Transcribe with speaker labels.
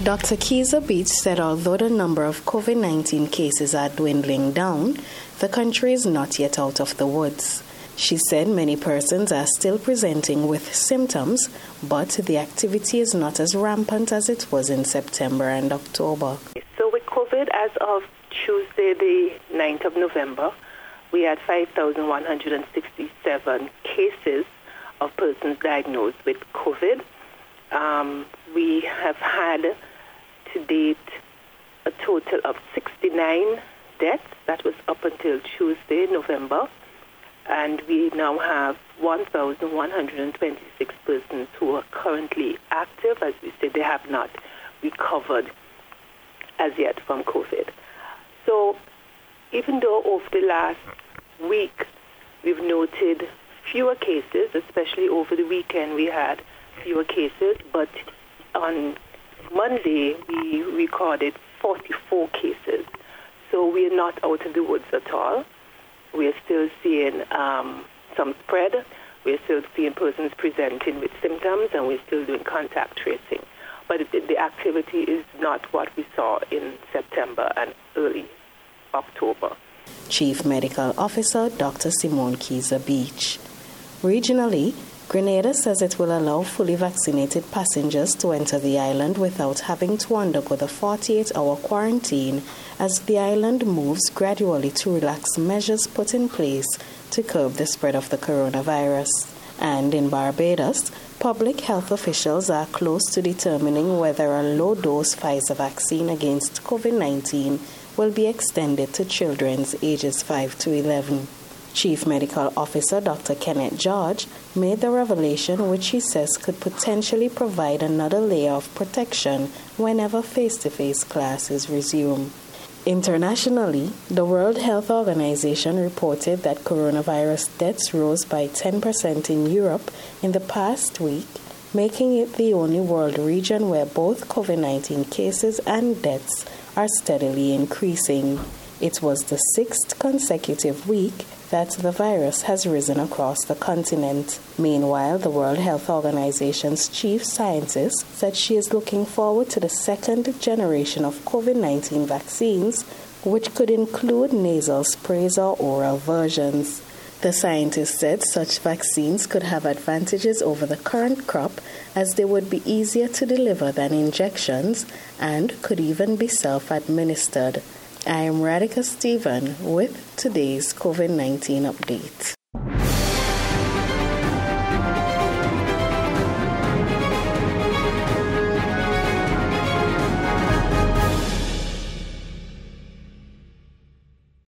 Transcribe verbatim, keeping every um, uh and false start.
Speaker 1: Doctor Kizza Beach said although the number of COVID nineteen cases are dwindling down, the country is not yet out of the woods. She said many persons are still presenting with symptoms, but the activity is not as rampant as it was in September and October.
Speaker 2: So with COVID, as of Tuesday, the ninth of November, we had five thousand one hundred sixty-seven cases of persons diagnosed with COVID. Um, we have had to date a total of sixty-nine deaths. That was up until Tuesday, November. And we now have one thousand one hundred twenty-six persons who are currently active. As we said, they have not recovered as yet from COVID. So even though over the last week we've noted fewer cases, especially over the weekend we had fewer cases, but on Monday we recorded forty-four cases. So we are not out of the woods at all. We are still seeing um, some spread. We are still seeing persons presenting with symptoms, and we're still doing contact tracing. But the, the activity is not what we saw in September and early October.
Speaker 1: Chief Medical Officer Doctor Simone Kizza Beach. Regionally, Grenada says it will allow fully vaccinated passengers to enter the island without having to undergo the forty-eight hour quarantine as the island moves gradually to relax measures put in place to curb the spread of the coronavirus. And in Barbados, public health officials are close to determining whether a low-dose Pfizer vaccine against COVID nineteen will be extended to children ages five to eleven. Chief Medical Officer Doctor Kenneth George made the revelation, which he says could potentially provide another layer of protection whenever face-to-face classes resume. Internationally, the World Health Organization reported that coronavirus deaths rose by ten percent in Europe in the past week, making it the only world region where both COVID nineteen cases and deaths are steadily increasing. It was the sixth consecutive week that the virus has risen across the continent. Meanwhile, the World Health Organization's chief scientist said she is looking forward to the second generation of COVID nineteen vaccines, which could include nasal sprays or oral versions. The scientist said such vaccines could have advantages over the current crop, as they would be easier to deliver than injections and could even be self-administered. I am Radhika Stephen with today's COVID nineteen update.